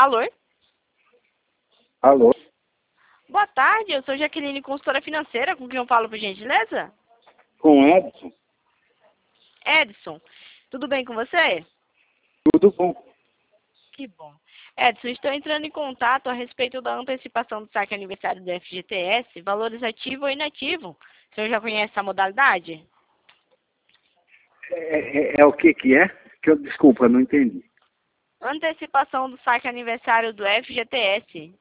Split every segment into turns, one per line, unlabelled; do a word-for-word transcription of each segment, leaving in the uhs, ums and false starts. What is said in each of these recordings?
Alô?
Alô?
Boa tarde, eu sou Jaqueline, consultora financeira, com quem eu falo, por gentileza?
Com Edson?
Edson, tudo bem com você?
Tudo bom.
Que bom. Edson, estou entrando em contato a respeito da antecipação do saque aniversário do F G T S, valores ativo ou inativo. O senhor já conhece essa modalidade?
É, é, é o que que é? Que eu, desculpa, não entendi.
Antecipação do saque aniversário do F G T S.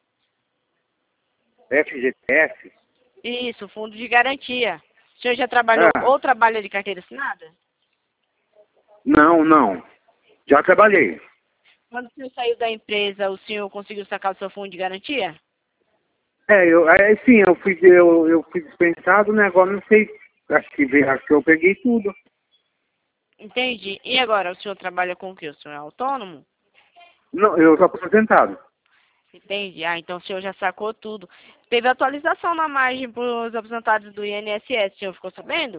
F G T S?
Isso, fundo de garantia. O senhor já trabalhou
Ah,
ou trabalha de carteira assinada?
não, não. Já trabalhei.
Quando o senhor saiu da empresa, o senhor conseguiu sacar o seu fundo de garantia?
É, eu, é, sim, eu fui, eu, eu fui dispensado, né? Agora não sei. Acho que, veio- acho que eu peguei tudo.
Entendi. E agora, o senhor trabalha com o quê? O senhor é autônomo?
Não, eu sou aposentado.
Entendi. Ah, então o senhor já sacou tudo. Teve atualização na margem para os aposentados do I N S S, o senhor ficou sabendo?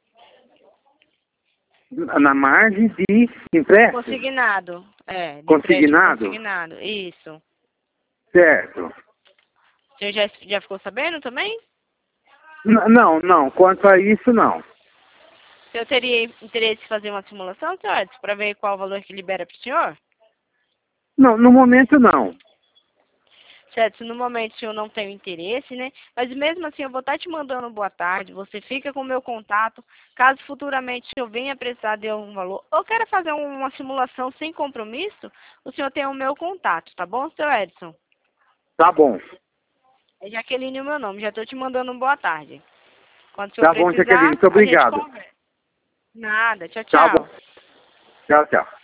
Na na margem de empréstimo.
Consignado. É, de empréstimo
Consignado?
consignado. Isso.
Certo.
O senhor já, já ficou sabendo também?
N- não, não. Quanto a isso, não.
O senhor teria interesse em fazer uma simulação, senhor Edson, para ver qual o valor que libera para o senhor?
Não, no momento, não.
Certo, se no momento o senhor não tem interesse, né? Mas mesmo assim eu vou estar te mandando boa tarde, você fica com o meu contato. Caso futuramente o senhor venha precisar de algum valor ou queira fazer uma simulação sem compromisso, o senhor tem o meu contato, tá bom, senhor Edson?
Tá bom.
É Jaqueline o meu nome, já estou te mandando um boa tarde. Quando o senhor
Tá bom, Jaqueline.
precisar,
Muito
a gente
obrigado.
conversa. Nada, tchau,
Tá
tchau.
bom. Tchau, tchau.